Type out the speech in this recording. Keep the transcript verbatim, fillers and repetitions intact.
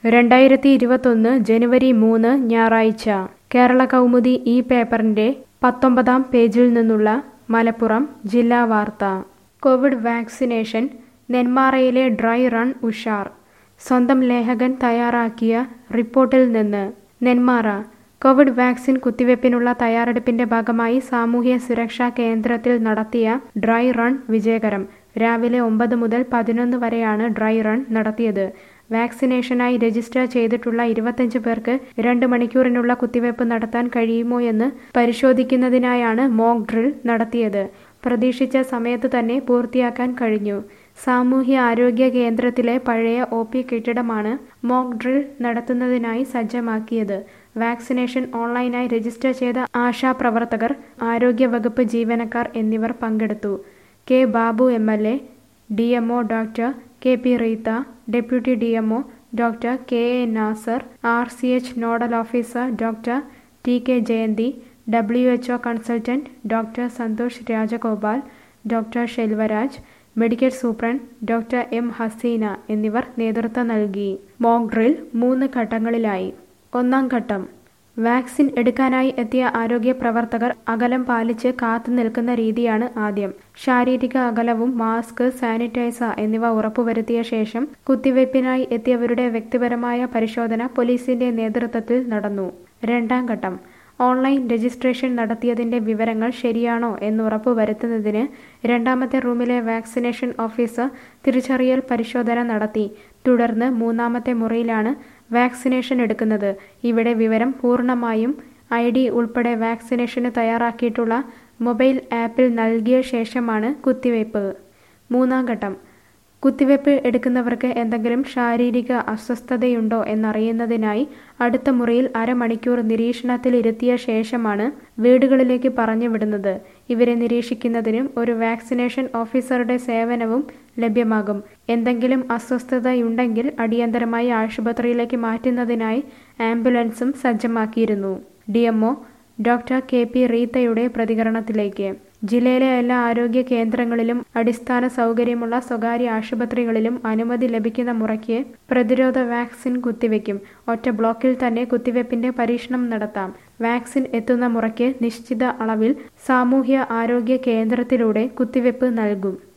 രണ്ടായിരത്തി ഇരുപത്തൊന്ന് ജനുവരി മൂന്ന് ഞായറാഴ്ച കേരള കൗമുദി ഈ പേപ്പറിന്റെ പത്തൊമ്പതാം പേജിൽ നിന്നുള്ള മലപ്പുറം ജില്ലാ വാർത്ത. കോവിഡ് വാക്സിനേഷൻ നെന്മാറയിലെ ഡ്രൈ റൺ ഉഷാർ. സ്വന്തം ലേഖകൻ തയ്യാറാക്കിയ റിപ്പോർട്ടിൽ നിന്ന്. നെന്മാറ കോവിഡ് വാക്സിൻ കുത്തിവയ്പ്പിനുള്ള തയ്യാറെടുപ്പിന്റെ ഭാഗമായി സാമൂഹ്യ സുരക്ഷാ കേന്ദ്രത്തിൽ നടത്തിയ ഡ്രൈ റൺ വിജയകരം. രാവിലെ ഒമ്പത് മുതൽ പതിനൊന്ന് വരെയാണ് ഡ്രൈ റൺ നടത്തിയത്. വാക്സിനേഷനായി രജിസ്റ്റർ ചെയ്തിട്ടുള്ള ഇരുപത്തഞ്ച് പേർക്ക് രണ്ട് മണിക്കൂറിനുള്ള കുത്തിവയ്പ് നടത്താൻ കഴിയുമോയെന്ന് പരിശോധിക്കുന്നതിനായാണ് മോക്ക് ഡ്രിൽ നടത്തിയത്. പ്രതീക്ഷിച്ച സമയത്ത് തന്നെ പൂർത്തിയാക്കാൻ കഴിഞ്ഞു. സാമൂഹ്യ ആരോഗ്യ കേന്ദ്രത്തിലെ പഴയ ഒ പി കെട്ടിടമാണ് മോക്ക് ഡ്രിൽ നടത്തുന്നതിനായി സജ്ജമാക്കിയത്. വാക്സിനേഷൻ ഓൺലൈനായി രജിസ്റ്റർ ചെയ്ത ആശാപ്രവർത്തകർ, ആരോഗ്യ വകുപ്പ് ജീവനക്കാർ എന്നിവർ പങ്കെടുത്തു. K Babu M L A, D M O doctor K P Reetha, deputy D M O doctor K A Nasar, R C H nodal officer doctor T K Jayanthi, W H O consultant doctor Santhosh Rajagopal, doctor Shelvaraj, medical superintendent doctor M Haseena എന്നിവർ നേതൃത്വം നൽകി. Mock drill മൂന്ന് ഘട്ടങ്ങളിലായി. ഒന്നാം ഘട്ടം. Vaccine എടുക്കാനായി എത്തിയ ആരോഗ്യ പ്രവർത്തകർ അകലം പാലിച്ച് കാത്തു നിൽക്കുന്ന രീതിയാണ് ആദ്യം. ശാരീരിക അകലവും മാസ്ക്, സാനിറ്റൈസർ എന്നിവ ഉറപ്പുവരുത്തിയ ശേഷം കുത്തിവയ്പ്പിനായി എത്തിയവരുടെ വ്യക്തിപരമായ പരിശോധന പോലീസിന്റെ നേതൃത്വത്തിൽ നടന്നു. രണ്ടാം ഘട്ടം. ഓൺലൈൻ രജിസ്ട്രേഷൻ നടത്തിയതിന്റെ വിവരങ്ങൾ ശരിയാണോ എന്ന് ഉറപ്പുവരുത്തുന്നതിന് രണ്ടാമത്തെ റൂമിലെ വാക്സിനേഷൻ ഓഫീസർ തിരിച്ചറിയൽ പരിശോധന നടത്തി. തുടർന്ന് മൂന്നാമത്തെ മുറിയിലാണ് വാക്സിനേഷൻ എടുക്കുന്നത്. ഇവിടെ വിവരം പൂർണ്ണമായും ഐ ഡി ഉൾപ്പെടെ വാക്സിനേഷന് തയ്യാറാക്കിയിട്ടുള്ള മൊബൈൽ ആപ്പിൽ നൽകിയ ശേഷമാണ് കുത്തിവയ്പ്. മൂന്നാം ഘട്ടം. കുത്തിവയ്പ് എടുക്കുന്നവർക്ക് എന്തെങ്കിലും ശാരീരിക അസ്വസ്ഥതയുണ്ടോ എന്നറിയുന്നതിനായി അടുത്ത മുറിയിൽ അരമണിക്കൂർ നിരീക്ഷണത്തിലിരുത്തിയ ശേഷമാണ് വീടുകളിലേക്ക് പറഞ്ഞു വിടുന്നത്. ഇവരെ നിരീക്ഷിക്കുന്നതിനും ഒരു വാക്സിനേഷൻ ഓഫീസറുടെ സേവനവും ലഭ്യമാകും. എന്തെങ്കിലും അസ്വസ്ഥതയുണ്ടെങ്കിൽ അടിയന്തരമായി ആശുപത്രിയിലേക്ക് മാറ്റുന്നതിനായി ആംബുലൻസും സജ്ജമാക്കിയിരുന്നു. D M O doctor K P റീത്തയുടെ പ്രതികരണത്തിലേക്ക്. ജില്ലയിലെ എല്ലാ ആരോഗ്യ കേന്ദ്രങ്ങളിലും അടിസ്ഥാന സൗകര്യമുള്ള സ്വകാര്യ ആശുപത്രികളിലും അനുമതി ലഭിക്കുന്ന മുറയ്ക്ക് പ്രതിരോധ വാക്സിൻ കുത്തിവയ്ക്കും. ഒറ്റ ബ്ലോക്കിൽ തന്നെ കുത്തിവയ്പ്പിന്റെ പരീക്ഷണം നടത്താം. വാക്സിൻ എത്തുന്ന മുറയ്ക്ക് നിശ്ചിത അളവിൽ സാമൂഹ്യ ആരോഗ്യ കേന്ദ്രത്തിലൂടെ കുത്തിവയ്പ് നൽകും.